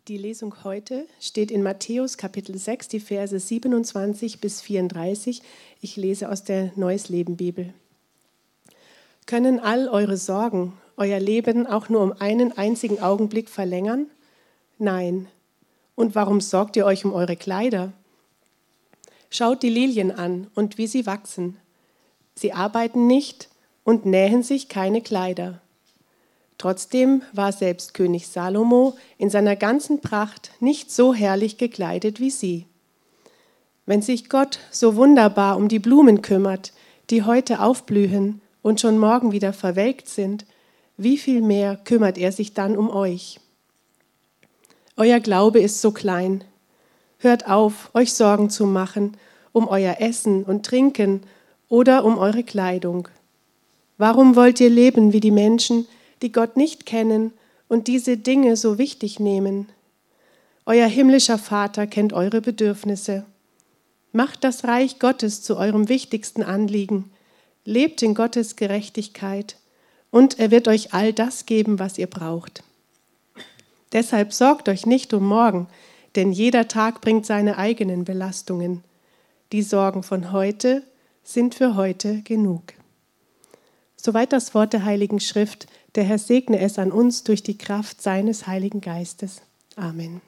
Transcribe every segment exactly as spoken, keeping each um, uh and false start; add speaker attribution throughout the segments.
Speaker 1: Die Lesung heute steht in Matthäus Kapitel sechs, die Verse siebenundzwanzig bis vierunddreißig. Ich lese aus der Neues Leben Bibel. Können all eure Sorgen euer Leben auch nur um einen einzigen Augenblick verlängern? Nein. Und warum sorgt ihr euch um eure Kleider? Schaut die Lilien an und wie sie wachsen. Sie arbeiten nicht und nähen sich keine Kleider. Trotzdem war selbst König Salomo in seiner ganzen Pracht nicht so herrlich gekleidet wie sie. Wenn sich Gott so wunderbar um die Blumen kümmert, die heute aufblühen und schon morgen wieder verwelkt sind, wie viel mehr kümmert er sich dann um euch? Euer Glaube ist so klein. Hört auf, euch Sorgen zu machen um euer Essen und Trinken oder um eure Kleidung. Warum wollt ihr leben wie die Menschen, die Gott nicht kennen und diese Dinge so wichtig nehmen? Euer himmlischer Vater kennt eure Bedürfnisse. Macht das Reich Gottes zu eurem wichtigsten Anliegen. Lebt in Gottes Gerechtigkeit und er wird euch all das geben, was ihr braucht. Deshalb sorgt euch nicht um morgen, denn jeder Tag bringt seine eigenen Belastungen. Die Sorgen von heute sind für heute genug. Soweit das Wort der Heiligen Schrift. Der Herr segne es an uns durch die Kraft seines Heiligen Geistes. Amen.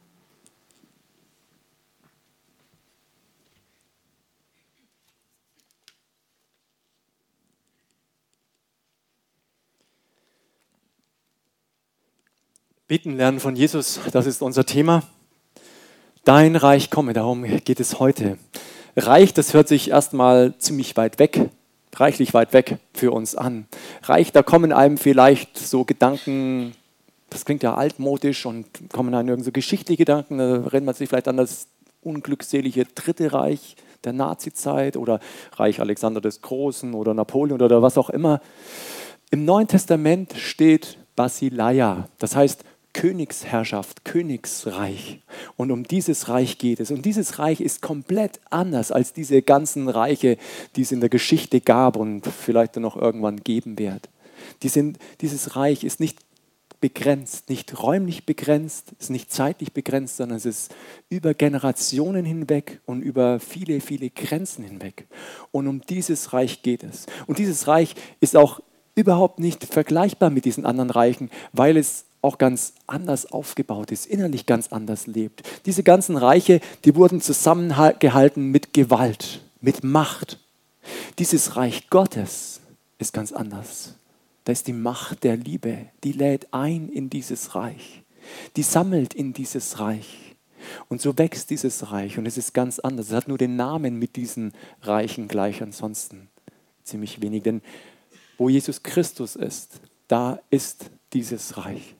Speaker 2: Beten lernen von Jesus, das ist unser Thema. Dein Reich komme, darum geht es heute. Reich, das hört sich erstmal ziemlich weit weg, reichlich weit weg für uns an. Reich, da kommen einem vielleicht so Gedanken, das klingt ja altmodisch und kommen einem irgendwie so geschichtliche Gedanken, da erinnert man sich vielleicht an das unglückselige Dritte Reich der Nazizeit oder Reich Alexander des Großen oder Napoleon oder was auch immer. Im Neuen Testament steht Basileia, das heißt Königsherrschaft, Königsreich. Und um dieses Reich geht es. Und dieses Reich ist komplett anders als diese ganzen Reiche, die es in der Geschichte gab und vielleicht noch irgendwann geben wird. Die sind, dieses Reich ist nicht begrenzt, nicht räumlich begrenzt, ist nicht zeitlich begrenzt, sondern es ist über Generationen hinweg und über viele, viele Grenzen hinweg. Und um dieses Reich geht es. Und dieses Reich ist auch überhaupt nicht vergleichbar mit diesen anderen Reichen, weil es auch ganz anders aufgebaut ist, innerlich ganz anders lebt. Diese ganzen Reiche, die wurden zusammengehalten mit Gewalt, mit Macht. Dieses Reich Gottes ist ganz anders. Da ist die Macht der Liebe, die lädt ein in dieses Reich, die sammelt in dieses Reich. Und so wächst dieses Reich und es ist ganz anders. Es hat nur den Namen mit diesen Reichen gleich, ansonsten ziemlich wenig. Denn wo Jesus Christus ist, da ist dieses Reich.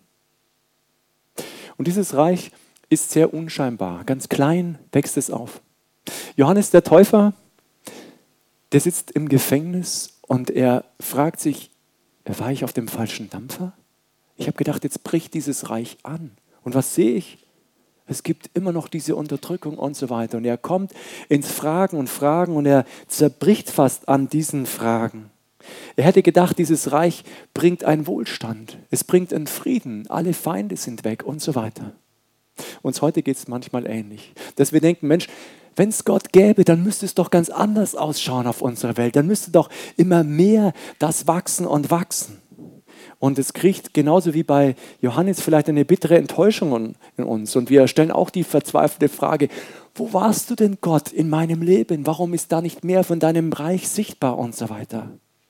Speaker 2: Und dieses Reich ist sehr unscheinbar. Ganz klein wächst es auf. Johannes der Täufer, der sitzt im Gefängnis und er fragt sich, war ich auf dem falschen Dampfer? Ich habe gedacht, jetzt bricht dieses Reich an. Und was sehe ich? Es gibt immer noch diese Unterdrückung und so weiter. Und er kommt ins Fragen und Fragen und er zerbricht fast an diesen Fragen. Er hätte gedacht, dieses Reich bringt einen Wohlstand, es bringt einen Frieden, alle Feinde sind weg und so weiter. Uns heute geht es manchmal ähnlich, dass wir denken, Mensch, wenn es Gott gäbe, dann müsste es doch ganz anders ausschauen auf unserer Welt, dann müsste doch immer mehr das wachsen und wachsen. Und es kriegt genauso wie bei Johannes vielleicht eine bittere Enttäuschung in uns. Und wir stellen auch die verzweifelte Frage, wo warst du denn Gott in meinem Leben? Warum ist da nicht mehr von deinem Reich sichtbar und so weiter?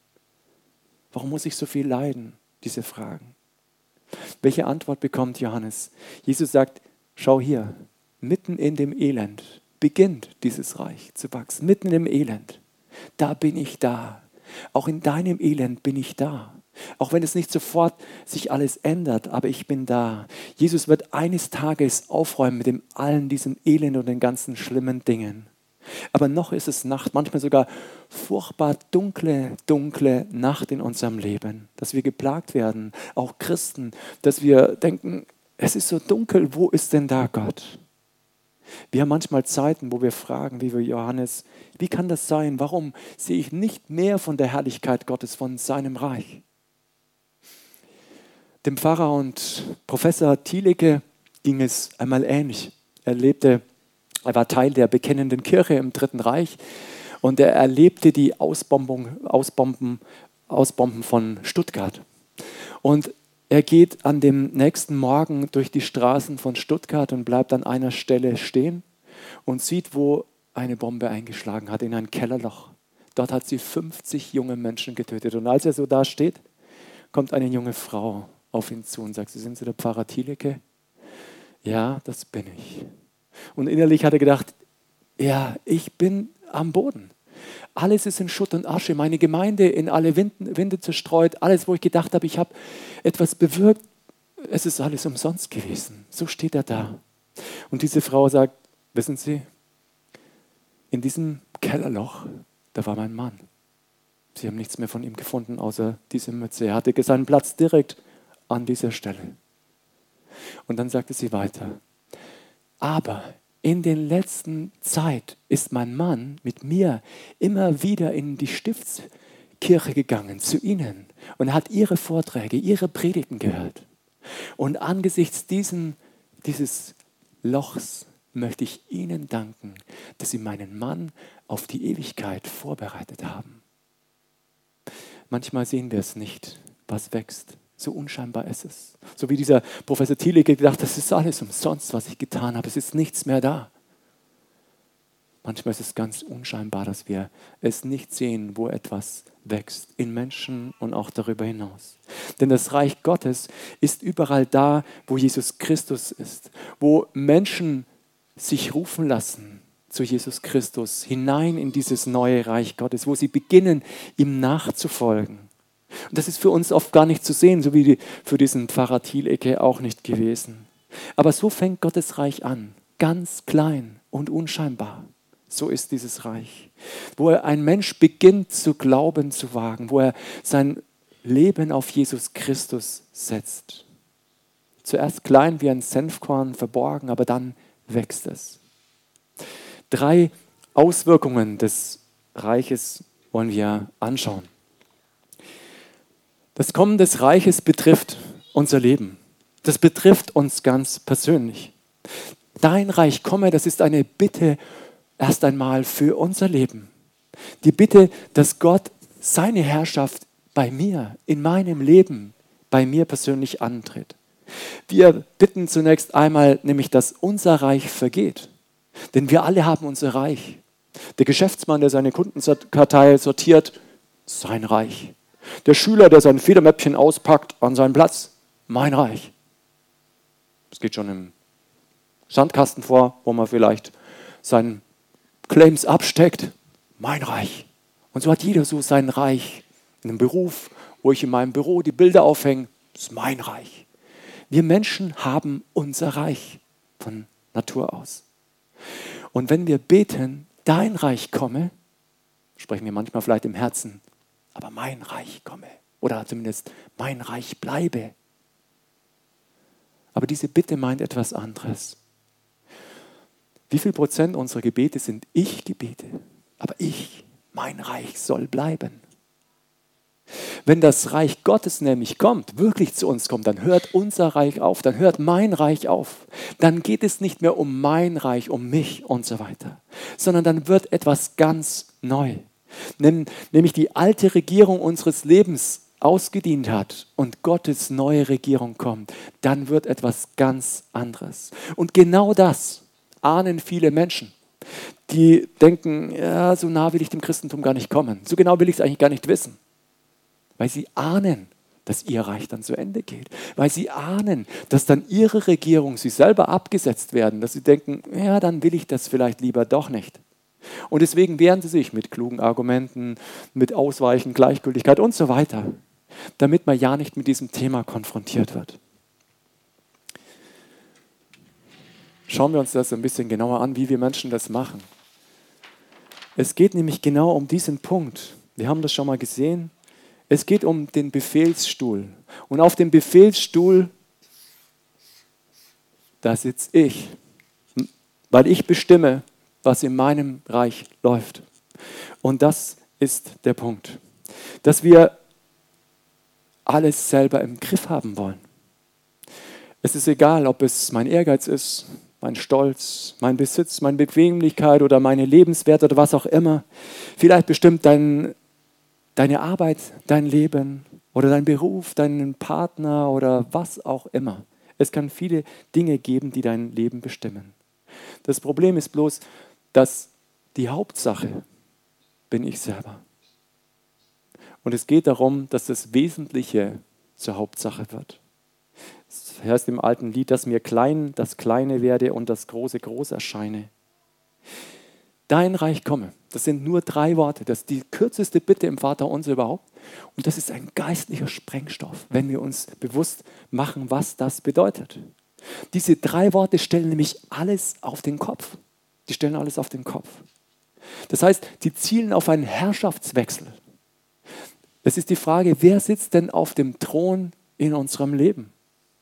Speaker 2: Warum muss ich so viel leiden? Diese Fragen. Welche Antwort bekommt Johannes? Jesus sagt, schau hier, mitten in dem Elend beginnt dieses Reich zu wachsen. Mitten im Elend. Da bin ich da. Auch in deinem Elend bin ich da. Auch wenn es nicht sofort sich alles ändert, aber ich bin da. Jesus wird eines Tages aufräumen mit dem allen diesem Elend und den ganzen schlimmen Dingen. Aber noch ist es Nacht, manchmal sogar furchtbar dunkle, dunkle Nacht in unserem Leben, dass wir geplagt werden, auch Christen, dass wir denken, es ist so dunkel, wo ist denn da Gott? Wir haben manchmal Zeiten, wo wir fragen, wie wir Johannes, wie kann das sein? Warum sehe ich nicht mehr von der Herrlichkeit Gottes, von seinem Reich? Dem Pfarrer und Professor Thielicke ging es einmal ähnlich. Er lebte, er war Teil der bekennenden Kirche im Dritten Reich und er erlebte die Ausbombung, Ausbomben, Ausbomben von Stuttgart. Und er geht an dem nächsten Morgen durch die Straßen von Stuttgart und bleibt an einer Stelle stehen und sieht, wo eine Bombe eingeschlagen hat, in ein Kellerloch. Dort hat sie fünfzig junge Menschen getötet. Und als er so da steht, kommt eine junge Frau auf ihn zu und sagt, sind Sie der Pfarrer Thielecke? Ja, das bin ich. Und innerlich hat er gedacht, ja, ich bin am Boden. Alles ist in Schutt und Asche, meine Gemeinde in alle Winde, Winde zerstreut, alles, wo ich gedacht habe, ich habe etwas bewirkt, es ist alles umsonst gewesen. So steht er da. Und diese Frau sagt, wissen Sie, in diesem Kellerloch, da war mein Mann. Sie haben nichts mehr von ihm gefunden, außer diese Mütze. Er hatte seinen Platz direkt an dieser Stelle. Und dann sagte sie weiter, aber in der letzten Zeit ist mein Mann mit mir immer wieder in die Stiftskirche gegangen, zu Ihnen, und hat Ihre Vorträge, Ihre Predigten gehört. Und angesichts diesen, dieses Lochs möchte ich Ihnen danken, dass Sie meinen Mann auf die Ewigkeit vorbereitet haben. Manchmal sehen wir es nicht, was wächst. So unscheinbar ist es. So wie dieser Professor Thielecke gedacht, das ist alles umsonst, was ich getan habe. Es ist nichts mehr da. Manchmal ist es ganz unscheinbar, dass wir es nicht sehen, wo etwas wächst. In Menschen und auch darüber hinaus. Denn das Reich Gottes ist überall da, wo Jesus Christus ist. Wo Menschen sich rufen lassen zu Jesus Christus, hinein in dieses neue Reich Gottes, wo sie beginnen, ihm nachzufolgen. Und das ist für uns oft gar nicht zu sehen, so wie für diesen Pfarrer Thielecke auch nicht gewesen. Aber so fängt Gottes Reich an, ganz klein und unscheinbar. So ist dieses Reich, wo ein Mensch beginnt zu glauben zu wagen, wo er sein Leben auf Jesus Christus setzt. Zuerst klein wie ein Senfkorn verborgen, aber dann wächst es. Drei Auswirkungen des Reiches wollen wir anschauen. Das Kommen des Reiches betrifft unser Leben. Das betrifft uns ganz persönlich. Dein Reich komme, das ist eine Bitte erst einmal für unser Leben. Die Bitte, dass Gott seine Herrschaft bei mir, in meinem Leben, bei mir persönlich antritt. Wir bitten zunächst einmal, nämlich, dass unser Reich vergeht. Denn wir alle haben unser Reich. Der Geschäftsmann, der seine Kundenkartei sortiert, sein Reich. Der Schüler, der sein Federmäppchen auspackt an seinen Platz, mein Reich. Das geht schon im Sandkasten vor, wo man vielleicht seinen Claims absteckt, mein Reich. Und so hat jeder so sein Reich. In einem Beruf, wo ich in meinem Büro die Bilder aufhänge, das ist mein Reich. Wir Menschen haben unser Reich von Natur aus. Und wenn wir beten, dein Reich komme, sprechen wir manchmal vielleicht im Herzen, aber mein Reich komme. Oder zumindest mein Reich bleibe. Aber diese Bitte meint etwas anderes. Wie viel Prozent unserer Gebete sind Ich-Gebete? Aber ich, mein Reich soll bleiben. Wenn das Reich Gottes nämlich kommt, wirklich zu uns kommt, dann hört unser Reich auf, dann hört mein Reich auf. Dann geht es nicht mehr um mein Reich, um mich und so weiter, sondern dann wird etwas ganz neu. Nämlich die alte Regierung unseres Lebens ausgedient hat und Gottes neue Regierung kommt, dann wird etwas ganz anderes. Und genau das ahnen viele Menschen, die denken, ja, so nah will ich dem Christentum gar nicht kommen. So genau will ich es eigentlich gar nicht wissen. Weil sie ahnen, dass ihr Reich dann zu Ende geht. Weil sie ahnen, dass dann ihre Regierung, sie selber abgesetzt werden. Dass sie denken, ja, dann will ich das vielleicht lieber doch nicht. Und deswegen wehren sie sich mit klugen Argumenten, mit Ausweichen, Gleichgültigkeit und so weiter, damit man ja nicht mit diesem Thema konfrontiert wird. Schauen wir uns das ein bisschen genauer an, wie wir Menschen das machen. Es geht nämlich genau um diesen Punkt. Wir haben das schon mal gesehen. Es geht um den Befehlsstuhl. Und auf dem Befehlsstuhl, da sitze ich, weil ich bestimme, was in meinem Reich läuft. Und das ist der Punkt, dass wir alles selber im Griff haben wollen. Es ist egal, ob es mein Ehrgeiz ist, mein Stolz, mein Besitz, meine Bequemlichkeit oder meine Lebenswerte oder was auch immer. Vielleicht bestimmt dein, deine Arbeit, dein Leben oder dein Beruf, deinen Partner oder was auch immer. Es kann viele Dinge geben, die dein Leben bestimmen. Das Problem ist bloß, dass die Hauptsache bin ich selber. Und es geht darum, dass das Wesentliche zur Hauptsache wird. Es heißt im alten Lied, dass mir klein das Kleine werde und das Große groß erscheine. Dein Reich komme. Das sind nur drei Worte. Das ist die kürzeste Bitte im Vaterunser überhaupt. Und das ist ein geistlicher Sprengstoff, wenn wir uns bewusst machen, was das bedeutet. Diese drei Worte stellen nämlich alles auf den Kopf. Die stellen alles auf den Kopf. Das heißt, die zielen auf einen Herrschaftswechsel. Es ist die Frage, wer sitzt denn auf dem Thron in unserem Leben?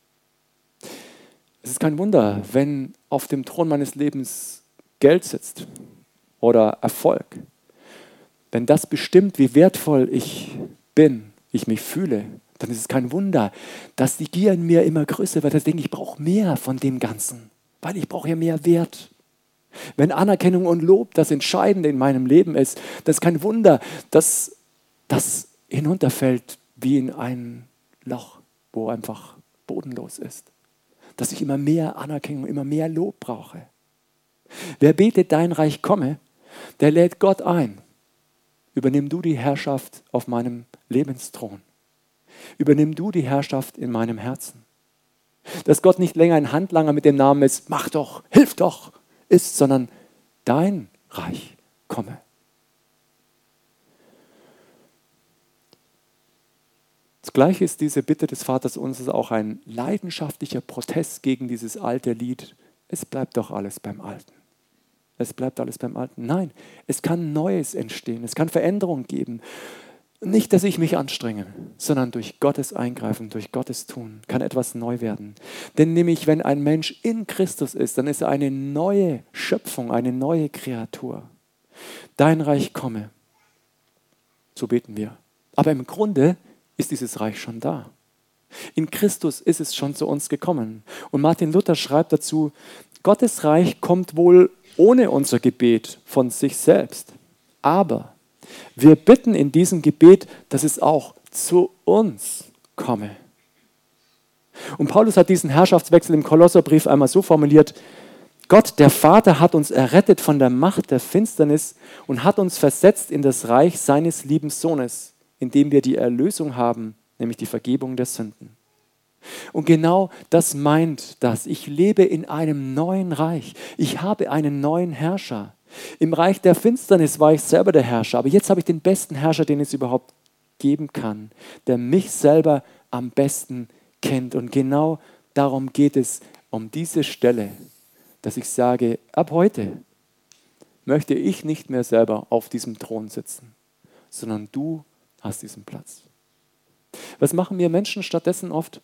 Speaker 2: Es ist kein Wunder, wenn auf dem Thron meines Lebens Geld sitzt oder Erfolg. Wenn das bestimmt, wie wertvoll ich bin, ich mich fühle, dann ist es kein Wunder, dass die Gier in mir immer größer wird. Ich denke, ich brauche mehr von dem Ganzen, weil ich brauche ja mehr Wert. Wenn Anerkennung und Lob das Entscheidende in meinem Leben ist, dann ist kein Wunder, dass das hinunterfällt wie in ein Loch, wo einfach bodenlos ist. Dass ich immer mehr Anerkennung, immer mehr Lob brauche. Wer betet, dein Reich komme, der lädt Gott ein. Übernimm du die Herrschaft auf meinem Lebensthron. Übernimm du die Herrschaft in meinem Herzen. Dass Gott nicht länger ein Handlanger mit dem Namen ist, mach doch, hilf doch, ist, sondern dein Reich komme. Zugleich ist diese Bitte des Vaters unseres auch ein leidenschaftlicher Protest gegen dieses alte Lied. Es bleibt doch alles beim Alten. Es bleibt alles beim Alten. Nein, es kann Neues entstehen, es kann Veränderungen geben. Nicht, dass ich mich anstrenge, sondern durch Gottes Eingreifen, durch Gottes Tun kann etwas neu werden. Denn nämlich, wenn ein Mensch in Christus ist, dann ist er eine neue Schöpfung, eine neue Kreatur. Dein Reich komme. So beten wir. Aber im Grunde ist dieses Reich schon da. In Christus ist es schon zu uns gekommen. Und Martin Luther schreibt dazu, Gottes Reich kommt wohl ohne unser Gebet von sich selbst. Aber wir bitten in diesem Gebet, dass es auch zu uns komme. Und Paulus hat diesen Herrschaftswechsel im Kolosserbrief einmal so formuliert, Gott, der Vater, hat uns errettet von der Macht der Finsternis und hat uns versetzt in das Reich seines lieben Sohnes, in dem wir die Erlösung haben, nämlich die Vergebung der Sünden. Und genau das meint das. Ich lebe in einem neuen Reich. Ich habe einen neuen Herrscher. Im Reich der Finsternis war ich selber der Herrscher, aber jetzt habe ich den besten Herrscher, den es überhaupt geben kann, der mich selber am besten kennt. Und genau darum geht es, um diese Stelle, dass ich sage, ab heute möchte ich nicht mehr selber auf diesem Thron sitzen, sondern du hast diesen Platz. Was machen wir Menschen stattdessen oft?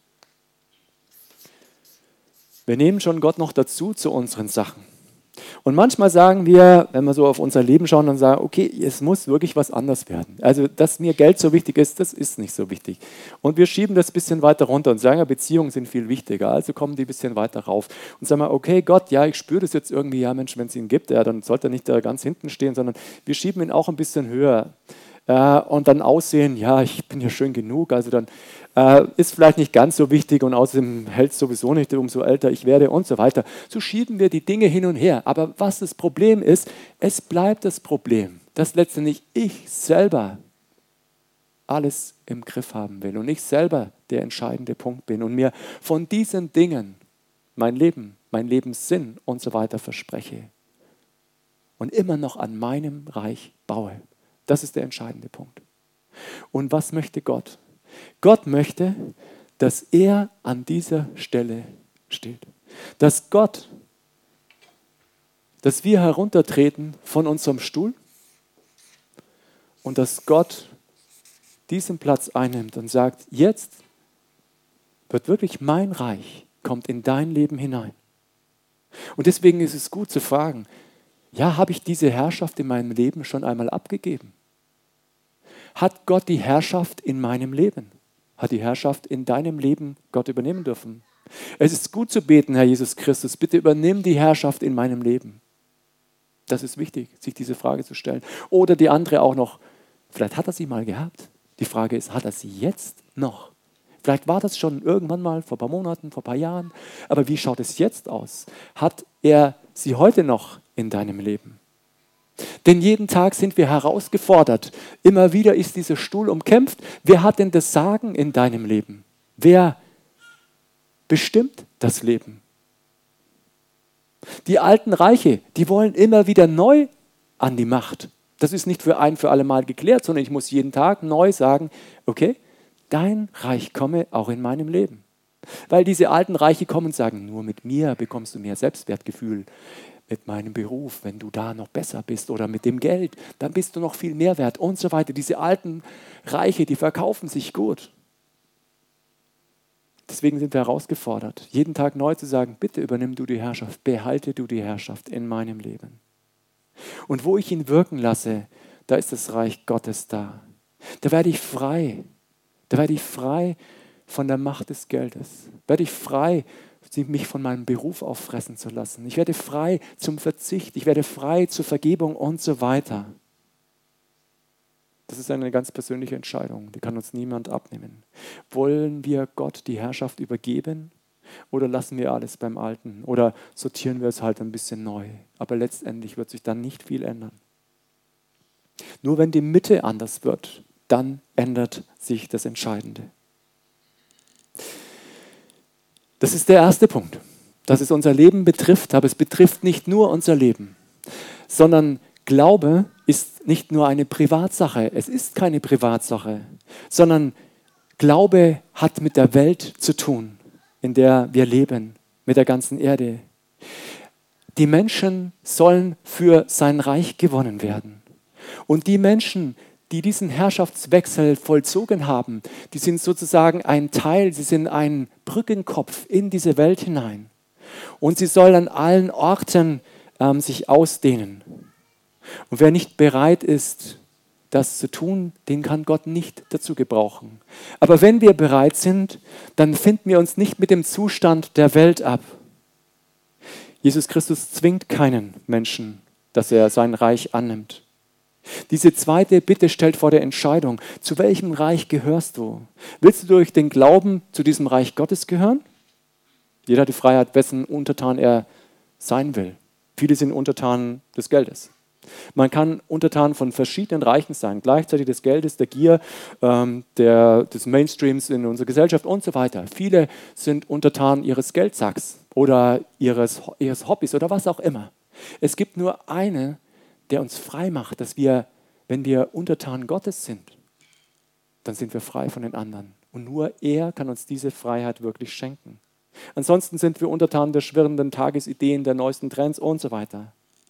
Speaker 2: Wir nehmen schon Gott noch dazu zu unseren Sachen. Und manchmal sagen wir, wenn wir so auf unser Leben schauen und sagen, okay, es muss wirklich was anders werden. Also, dass mir Geld so wichtig ist, das ist nicht so wichtig. Und wir schieben das ein bisschen weiter runter und sagen, ja, Beziehungen sind viel wichtiger. Also kommen die ein bisschen weiter rauf. Und sagen wir, okay, Gott, ja, ich spüre das jetzt irgendwie, ja Mensch, wenn es ihn gibt, ja, dann sollte er nicht da ganz hinten stehen, sondern wir schieben ihn auch ein bisschen höher. Äh, und dann aussehen, ja, ich bin ja schön genug, also dann äh, ist vielleicht nicht ganz so wichtig und außerdem hält es sowieso nicht, umso älter ich werde und so weiter. So schieben wir die Dinge hin und her. Aber was das Problem ist, es bleibt das Problem, dass letztendlich ich selber alles im Griff haben will und ich selber der entscheidende Punkt bin und mir von diesen Dingen mein Leben, mein Lebenssinn und so weiter verspreche und immer noch an meinem Reich baue. Das ist der entscheidende Punkt. Und was möchte Gott? Gott möchte, dass er an dieser Stelle steht. Dass Gott, dass wir heruntertreten von unserem Stuhl und dass Gott diesen Platz einnimmt und sagt, jetzt wird wirklich mein Reich, kommt in dein Leben hinein. Und deswegen ist es gut zu fragen, ja, habe ich diese Herrschaft in meinem Leben schon einmal abgegeben? Hat Gott die Herrschaft in meinem Leben? Hat die Herrschaft in deinem Leben Gott übernehmen dürfen? Es ist gut zu beten, Herr Jesus Christus, bitte übernimm die Herrschaft in meinem Leben. Das ist wichtig, sich diese Frage zu stellen. Oder die andere auch noch, vielleicht hat er sie mal gehabt. Die Frage ist, hat er sie jetzt noch? Vielleicht war das schon irgendwann mal, vor ein paar Monaten, vor ein paar Jahren. Aber wie schaut es jetzt aus? Hat er sie heute noch in deinem Leben? Denn jeden Tag sind wir herausgefordert. Immer wieder ist dieser Stuhl umkämpft. Wer hat denn das Sagen in deinem Leben? Wer bestimmt das Leben? Die alten Reiche, die wollen immer wieder neu an die Macht. Das ist nicht für ein für alle Mal geklärt, sondern ich muss jeden Tag neu sagen, okay, dein Reich komme auch in meinem Leben. Weil diese alten Reiche kommen und sagen, nur mit mir bekommst du mehr Selbstwertgefühl. Mit meinem Beruf, wenn du da noch besser bist oder mit dem Geld, dann bist du noch viel mehr wert und so weiter. Diese alten Reiche, die verkaufen sich gut. Deswegen sind wir herausgefordert, jeden Tag neu zu sagen, bitte übernimm du die Herrschaft, behalte du die Herrschaft in meinem Leben. Und wo ich ihn wirken lasse, da ist das Reich Gottes da. Da werde ich frei. Da werde ich frei von der Macht des Geldes. Da werde ich frei, mich von meinem Beruf auffressen zu lassen. Ich werde frei zum Verzicht. Ich werde frei zur Vergebung und so weiter. Das ist eine ganz persönliche Entscheidung. Die kann uns niemand abnehmen. Wollen wir Gott die Herrschaft übergeben oder lassen wir alles beim Alten? Oder sortieren wir es halt ein bisschen neu? Aber letztendlich wird sich dann nicht viel ändern. Nur wenn die Mitte anders wird, dann ändert sich das Entscheidende. Das ist der erste Punkt, dass es unser Leben betrifft, aber es betrifft nicht nur unser Leben, sondern Glaube ist nicht nur eine Privatsache, es ist keine Privatsache, sondern Glaube hat mit der Welt zu tun, in der wir leben, mit der ganzen Erde. Die Menschen sollen für sein Reich gewonnen werden. Und die Menschen, die diesen Herrschaftswechsel vollzogen haben, die sind sozusagen ein Teil, sie sind ein Brückenkopf in diese Welt hinein. Und sie soll an allen Orten ähm, sich ausdehnen. Und wer nicht bereit ist, das zu tun, den kann Gott nicht dazu gebrauchen. Aber wenn wir bereit sind, dann finden wir uns nicht mit dem Zustand der Welt ab. Jesus Christus zwingt keinen Menschen, dass er sein Reich annimmt. Diese zweite Bitte stellt vor der Entscheidung, zu welchem Reich gehörst du? Willst du durch den Glauben zu diesem Reich Gottes gehören? Jeder hat die Freiheit, wessen Untertan er sein will. Viele sind Untertan des Geldes. Man kann Untertan von verschiedenen Reichen sein, gleichzeitig des Geldes, der Gier, ähm, der, des Mainstreams in unserer Gesellschaft und so weiter. Viele sind Untertan ihres Geldsacks oder ihres, ihres Hobbys oder was auch immer. Es gibt nur eine, der uns frei macht, dass wir, wenn wir Untertan Gottes sind, dann sind wir frei von den anderen. Und nur er kann uns diese Freiheit wirklich schenken. Ansonsten sind wir untertan der schwirrenden Tagesideen, der neuesten Trends und so weiter.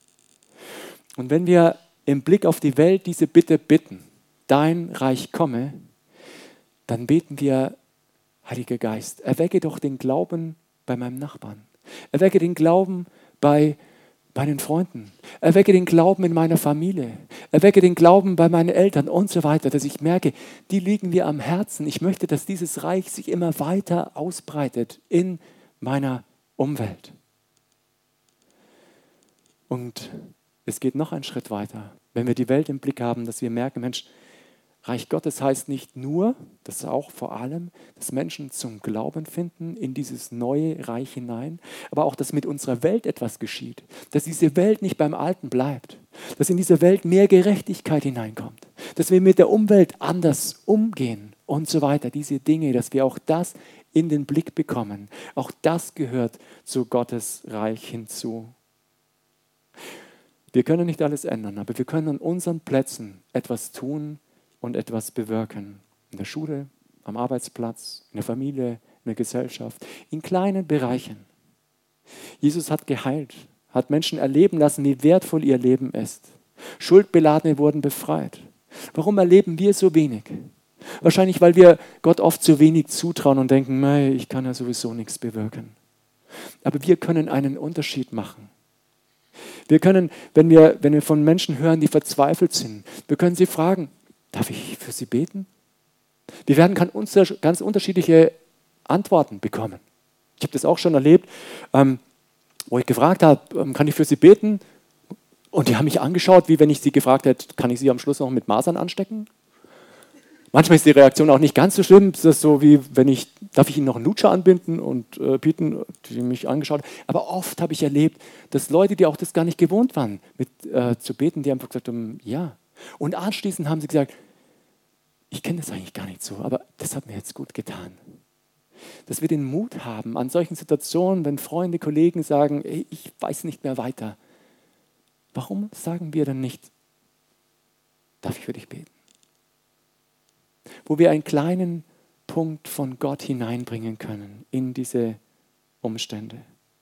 Speaker 2: Und wenn wir im Blick auf die Welt diese Bitte bitten, dein Reich komme, dann beten wir, Heiliger Geist, erwecke doch den Glauben bei meinem Nachbarn. Erwecke den Glauben bei meinen Freunden. Erwecke den Glauben in meiner Familie. Erwecke den Glauben bei meinen Eltern und so weiter, dass ich merke, die liegen mir am Herzen. Ich möchte, dass dieses Reich sich immer weiter ausbreitet in meiner Umwelt. Und es geht noch einen Schritt weiter. Wenn wir die Welt im Blick haben, dass wir merken, Mensch, Reich Gottes heißt nicht nur, das ist auch vor allem, dass Menschen zum Glauben finden in dieses neue Reich hinein, aber auch, dass mit unserer Welt etwas geschieht, dass diese Welt nicht beim Alten bleibt, dass in diese Welt mehr Gerechtigkeit hineinkommt, dass wir mit der Umwelt anders umgehen und so weiter. Diese Dinge, dass wir auch das in den Blick bekommen. Auch das gehört zu Gottes Reich hinzu. Wir können nicht alles ändern, aber wir können an unseren Plätzen etwas tun und etwas bewirken. In der Schule, am Arbeitsplatz, in der Familie, in der Gesellschaft, in kleinen Bereichen. Jesus hat geheilt, hat Menschen erleben lassen, wie wertvoll ihr Leben ist. Schuldbeladene wurden befreit. Warum erleben wir so wenig? Wahrscheinlich, weil wir Gott oft zu wenig zutrauen und denken, nee, ich kann ja sowieso nichts bewirken. Aber wir können einen Unterschied machen. Wir können, wenn wir, wenn wir von Menschen hören, die verzweifelt sind, wir können sie fragen, darf ich für sie beten? Wir werden ganz unterschiedliche Antworten bekommen. Ich habe das auch schon erlebt, ähm, wo ich gefragt habe, ähm, kann ich für sie beten? Und die haben mich angeschaut, wie wenn ich sie gefragt hätte, kann ich sie am Schluss noch mit Masern anstecken? Manchmal ist die Reaktion auch nicht ganz so schlimm. Das ist so wie, wenn ich, darf ich Ihnen noch einen Lutscher anbinden und äh, bieten, die mich angeschaut haben. Aber oft habe ich erlebt, dass Leute, die auch das gar nicht gewohnt waren, mit, äh, zu beten, die einfach gesagt haben, ja. Und anschließend haben sie gesagt, ich kenne das eigentlich gar nicht so, aber das hat mir jetzt gut getan. Dass wir den Mut haben, an solchen Situationen, wenn Freunde, Kollegen sagen, ey, ich weiß nicht mehr weiter. Warum sagen wir dann nicht, darf ich für dich beten? Wo wir einen kleinen Punkt von Gott hineinbringen können in diese Umstände.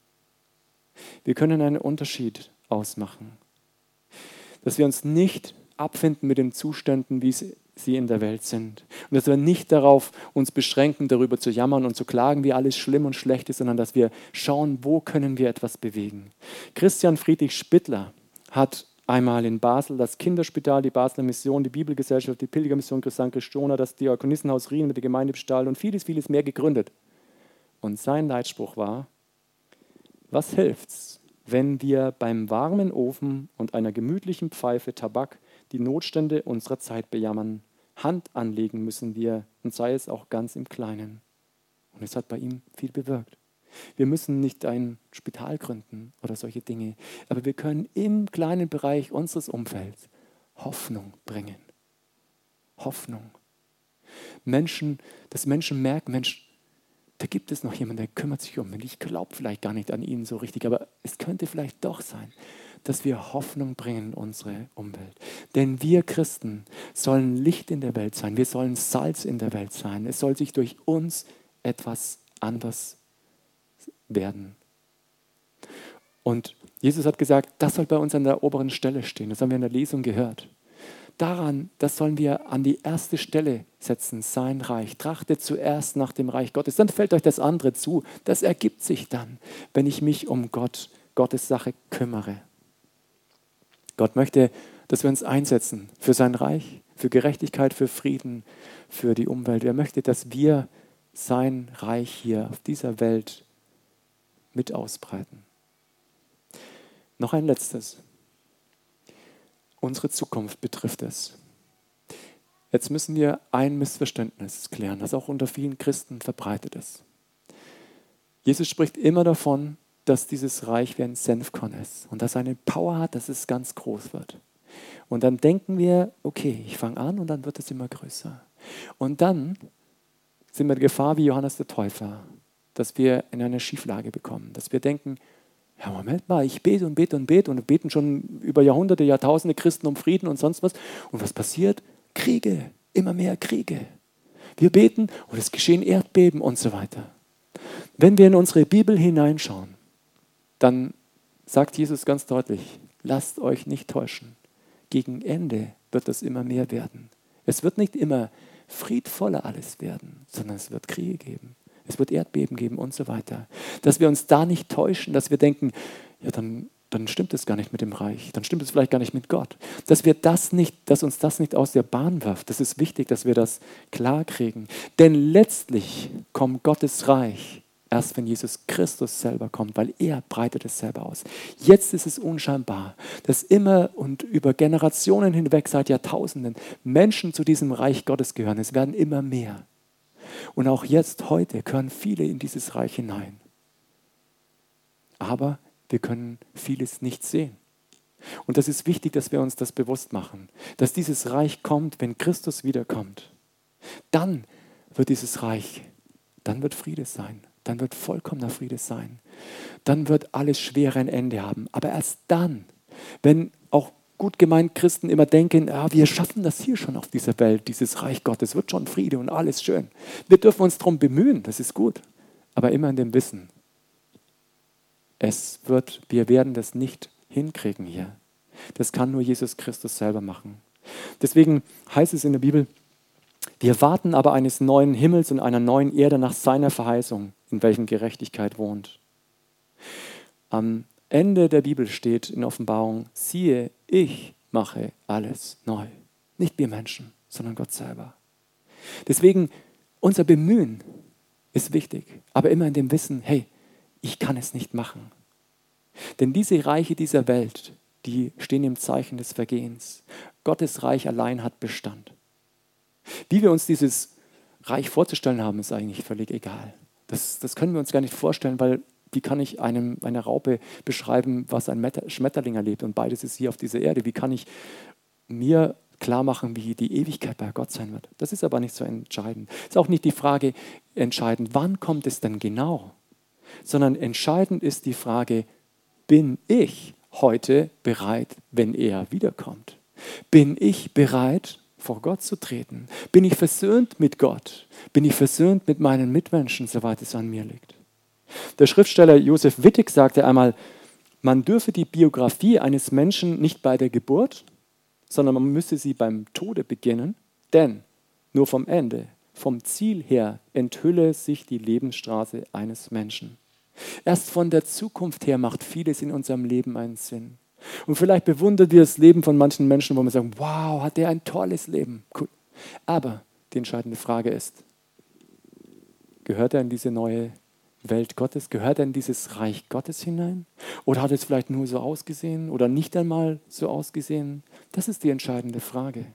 Speaker 2: Wir können einen Unterschied ausmachen. Dass wir uns nicht abfinden mit den Zuständen, wie sie in der Welt sind. Und dass wir nicht darauf uns beschränken, darüber zu jammern und zu klagen, wie alles schlimm und schlecht ist, sondern dass wir schauen, wo können wir etwas bewegen. Christian Friedrich Spittler hat einmal in Basel das Kinderspital, die Basler Mission, die Bibelgesellschaft, die Pilgermission Christ Sankt Christiana, das Diakonissenhaus Rien mit der Gemeindebestall und vieles, vieles mehr gegründet. Und sein Leitspruch war, was hilft's, wenn wir beim warmen Ofen und einer gemütlichen Pfeife Tabak die Notstände unserer Zeit bejammern? Hand anlegen müssen wir, und sei es auch ganz im Kleinen. Und es hat bei ihm viel bewirkt. Wir müssen nicht ein Spital gründen oder solche Dinge, aber wir können im kleinen Bereich unseres Umfelds Hoffnung bringen. Hoffnung. Menschen, dass Menschen merken, Mensch, da gibt es noch jemanden, der kümmert sich um mich. Ich glaube vielleicht gar nicht an ihn so richtig, aber es könnte vielleicht doch sein, dass wir Hoffnung bringen in unsere Umwelt. Denn wir Christen sollen Licht in der Welt sein. Wir sollen Salz in der Welt sein. Es soll sich durch uns etwas anders werden. Und Jesus hat gesagt, das soll bei uns an der oberen Stelle stehen. Das haben wir in der Lesung gehört. Daran, das sollen wir an die erste Stelle setzen, sein Reich. Trachtet zuerst nach dem Reich Gottes, dann fällt euch das andere zu. Das ergibt sich dann, wenn ich mich um Gott, Gottes Sache kümmere. Gott möchte, dass wir uns einsetzen für sein Reich, für Gerechtigkeit, für Frieden, für die Umwelt. Er möchte, dass wir sein Reich hier auf dieser Welt mit ausbreiten. Noch ein letztes. Unsere Zukunft betrifft es. Jetzt müssen wir ein Missverständnis klären, das auch unter vielen Christen verbreitet ist. Jesus spricht immer davon, dass dieses Reich wie ein Senfkorn ist und dass er eine Power hat, dass es ganz groß wird. Und dann denken wir, okay, ich fange an und dann wird es immer größer. Und dann sind wir in Gefahr wie Johannes der Täufer, dass wir in eine Schieflage bekommen, dass wir denken, ja Moment mal, ich bete und bete und bete und beten schon über Jahrhunderte, Jahrtausende Christen um Frieden und sonst was. Und was passiert? Kriege, immer mehr Kriege. Wir beten und es geschehen Erdbeben und so weiter. Wenn wir in unsere Bibel hineinschauen, dann sagt Jesus ganz deutlich, lasst euch nicht täuschen. Gegen Ende wird es immer mehr werden. Es wird nicht immer friedvoller alles werden, sondern es wird Kriege geben. Es wird Erdbeben geben und so weiter. Dass wir uns da nicht täuschen, dass wir denken, ja, dann, dann stimmt es gar nicht mit dem Reich, dann stimmt es vielleicht gar nicht mit Gott. Dass wir das nicht, dass uns das nicht aus der Bahn wirft. Das ist wichtig, dass wir das klar kriegen. Denn letztlich kommt Gottes Reich erst, wenn Jesus Christus selber kommt, weil er breitet es selber aus. Jetzt ist es unscheinbar, dass immer und über Generationen hinweg, seit Jahrtausenden, Menschen zu diesem Reich Gottes gehören. Es werden immer mehr. Und auch jetzt, heute, gehören viele in dieses Reich hinein. Aber wir können vieles nicht sehen. Und das ist wichtig, dass wir uns das bewusst machen, dass dieses Reich kommt, wenn Christus wiederkommt. Dann wird dieses Reich, dann wird Friede sein, dann wird vollkommener Friede sein. Dann wird alles Schwere ein Ende haben. Aber erst dann, wenn auch gut gemeint Christen immer denken, ja, wir schaffen das hier schon auf dieser Welt, dieses Reich Gottes, wird schon Friede und alles schön. Wir dürfen uns darum bemühen, das ist gut, aber immer in dem Wissen, es wird, wir werden das nicht hinkriegen hier. Das kann nur Jesus Christus selber machen. Deswegen heißt es in der Bibel, wir warten aber eines neuen Himmels und einer neuen Erde nach seiner Verheißung, in welchem Gerechtigkeit wohnt. Am Ende der Bibel steht in Offenbarung, siehe, ich mache alles neu. Nicht wir Menschen, sondern Gott selber. Deswegen unser Bemühen ist wichtig, aber immer in dem Wissen, hey, ich kann es nicht machen. Denn diese Reiche dieser Welt, die stehen im Zeichen des Vergehens. Gottes Reich allein hat Bestand. Wie wir uns dieses Reich vorzustellen haben, ist eigentlich völlig egal. Das, das können wir uns gar nicht vorstellen, weil wie kann ich einem, einer Raupe beschreiben, was ein Schmetterling erlebt? Und beides ist hier auf dieser Erde. Wie kann ich mir klar machen, wie die Ewigkeit bei Gott sein wird? Das ist aber nicht so entscheidend. Es ist auch nicht die Frage entscheidend, wann kommt es denn genau? Sondern entscheidend ist die Frage, bin ich heute bereit, wenn er wiederkommt? Bin ich bereit, vor Gott zu treten? Bin ich versöhnt mit Gott? Bin ich versöhnt mit meinen Mitmenschen, soweit es an mir liegt? Der Schriftsteller Josef Wittig sagte einmal, man dürfe die Biografie eines Menschen nicht bei der Geburt, sondern man müsse sie beim Tode beginnen, denn nur vom Ende, vom Ziel her enthülle sich die Lebensstraße eines Menschen. Erst von der Zukunft her macht vieles in unserem Leben einen Sinn. Und vielleicht bewundert wir das Leben von manchen Menschen, wo wir sagen, wow, hat der ein tolles Leben. Cool. Aber die entscheidende Frage ist, gehört er in diese neue Welt Gottes? Gehört er in dieses Reich Gottes hinein? Oder hat es vielleicht nur so ausgesehen oder nicht einmal so ausgesehen? Das ist die entscheidende Frage.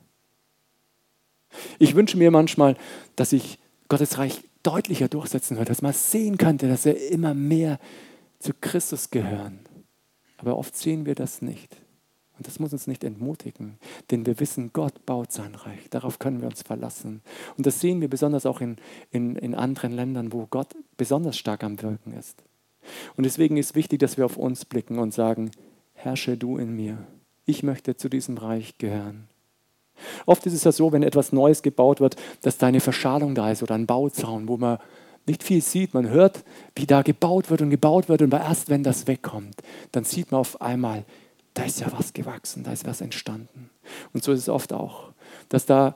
Speaker 2: Ich wünsche mir manchmal, dass ich Gottes Reich deutlicher durchsetzen würde, dass man sehen könnte, dass wir immer mehr zu Christus gehören. Aber oft sehen wir das nicht. Und das muss uns nicht entmutigen, denn wir wissen, Gott baut sein Reich. Darauf können wir uns verlassen. Und das sehen wir besonders auch in, in, in anderen Ländern, wo Gott besonders stark am Wirken ist. Und deswegen ist wichtig, dass wir auf uns blicken und sagen, herrsche du in mir. Ich möchte zu diesem Reich gehören. Oft ist es ja so, wenn etwas Neues gebaut wird, dass da eine Verschalung da ist oder ein Bauzaun, wo man nicht viel sieht. Man hört, wie da gebaut wird und gebaut wird. Und erst wenn das wegkommt, dann sieht man auf einmal, da ist ja was gewachsen, da ist was entstanden. Und so ist es oft auch, dass da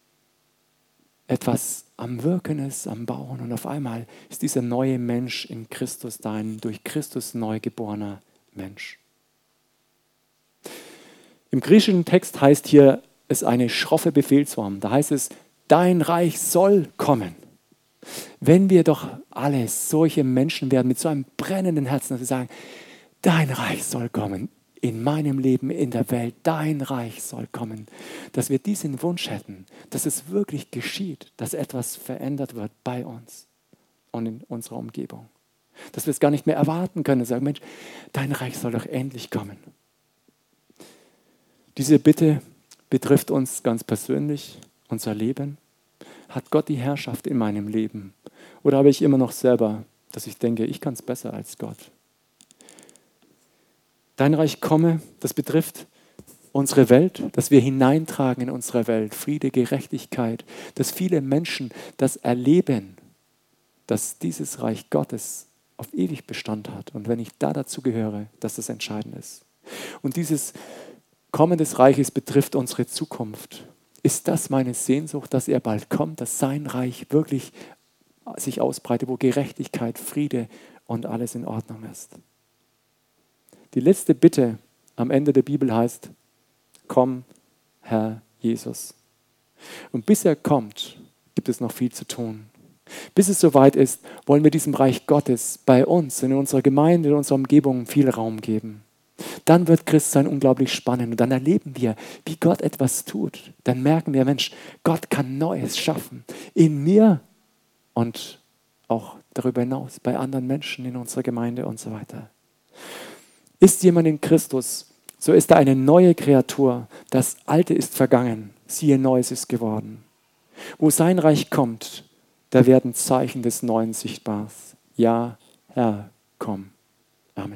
Speaker 2: etwas am Wirken ist, am Bauen. Und auf einmal ist dieser neue Mensch in Christus da, ein durch Christus neu geborener Mensch. Im griechischen Text heißt hier es eine schroffe Befehlsform. Da heißt es, dein Reich soll kommen. Wenn wir doch alle solche Menschen werden mit so einem brennenden Herzen, dass wir sagen, dein Reich soll kommen. In meinem Leben, in der Welt, dein Reich soll kommen. Dass wir diesen Wunsch hätten, dass es wirklich geschieht, dass etwas verändert wird bei uns und in unserer Umgebung. Dass wir es gar nicht mehr erwarten können und sagen, Mensch, dein Reich soll doch endlich kommen. Diese Bitte betrifft uns ganz persönlich, unser Leben. Hat Gott die Herrschaft in meinem Leben? Oder habe ich immer noch selber, dass ich denke, ich kann es besser als Gott? Dein Reich komme, das betrifft unsere Welt, dass wir hineintragen in unsere Welt, Friede, Gerechtigkeit, dass viele Menschen das erleben, dass dieses Reich Gottes auf ewig Bestand hat. Und wenn ich da dazu gehöre, dass das entscheidend ist. Und dieses Kommen des Reiches betrifft unsere Zukunft. Ist das meine Sehnsucht, dass er bald kommt, dass sein Reich wirklich sich ausbreitet, wo Gerechtigkeit, Friede und alles in Ordnung ist? Die letzte Bitte am Ende der Bibel heißt, komm, Herr Jesus. Und bis er kommt, gibt es noch viel zu tun. Bis es soweit ist, wollen wir diesem Reich Gottes bei uns, in unserer Gemeinde, in unserer Umgebung viel Raum geben. Dann wird Christsein unglaublich spannend und dann erleben wir, wie Gott etwas tut. Dann merken wir, Mensch, Gott kann Neues schaffen. In mir und auch darüber hinaus, bei anderen Menschen in unserer Gemeinde und so weiter. Ist jemand in Christus, so ist er eine neue Kreatur. Das Alte ist vergangen, siehe, Neues ist geworden. Wo sein Reich kommt, da werden Zeichen des Neuen sichtbar. Ja, Herr, komm. Amen.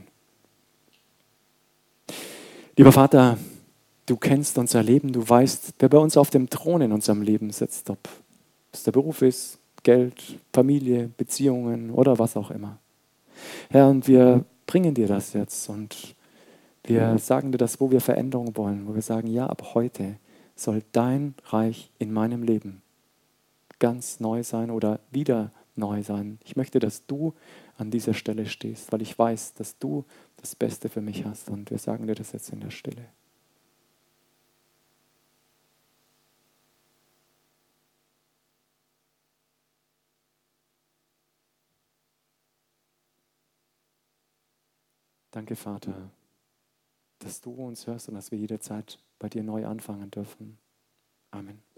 Speaker 2: Lieber Vater, du kennst unser Leben, du weißt, wer bei uns auf dem Thron in unserem Leben sitzt, ob es der Beruf ist, Geld, Familie, Beziehungen oder was auch immer. Herr, und wir bringen dir das jetzt und wir sagen dir das, wo wir Veränderung wollen, wo wir sagen, ja, ab heute soll dein Reich in meinem Leben ganz neu sein oder wieder neu sein. Ich möchte, dass du an dieser Stelle stehst, weil ich weiß, dass du das Beste für mich hast und wir sagen dir das jetzt in der Stille. Danke, Vater, dass du uns hörst und dass wir jederzeit bei dir neu anfangen dürfen. Amen.